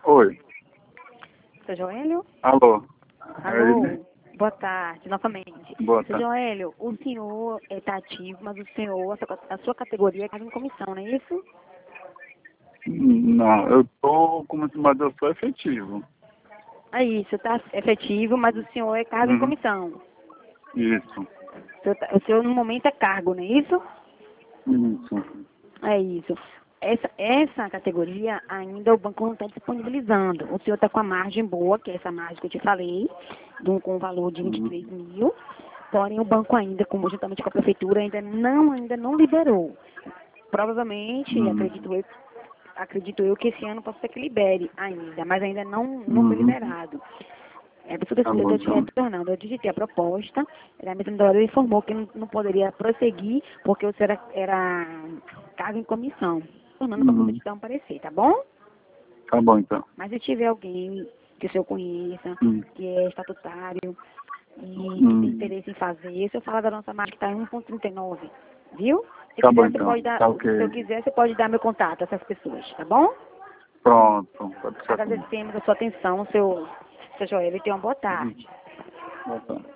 Oi. Seu Joélio? Alô. Alô? Boa tarde, novamente. Boa Seu tarde. Joélio, o senhor está ativo, mas o senhor, a sua categoria é em comissão, não é isso? Não, eu tô mas eu sou efetivo. É isso, está efetivo, mas o senhor é cargo em Uhum. comissão. Isso. O senhor no momento é cargo, não é isso? Isso. É isso. Essa categoria ainda o banco não está disponibilizando. O senhor está com a margem boa, que é essa margem que eu te falei, com um valor de 23 mil. Porém, o banco ainda, como juntamente com a prefeitura, ainda não liberou. Provavelmente, Uhum. acredito eu que esse ano possa ser que libere ainda, mas ainda não foi Uhum. liberado. É, por tudo Tá isso, eu bom, estou te então. retornando. Eu digitei a proposta, a mesma hora ele informou que não poderia prosseguir, porque o senhor era cargo em comissão, tornando para poder Uhum. te dar um parecer, tá bom? Tá bom, então. Mas se tiver alguém que o senhor conheça, Uhum. que é estatutário e que tem Uhum. interesse em fazer, se eu falar da nossa marca que está em 1,39, viu? Se Tá bom, quiser, você então. pode dar, Tá se eu ok. quiser, você pode dar meu contato a essas pessoas, tá bom? Pronto. Pode deixar comigo. Agradecemos a sua atenção, seu Joel, e tenha uma boa Uhum. tarde. Boa tarde.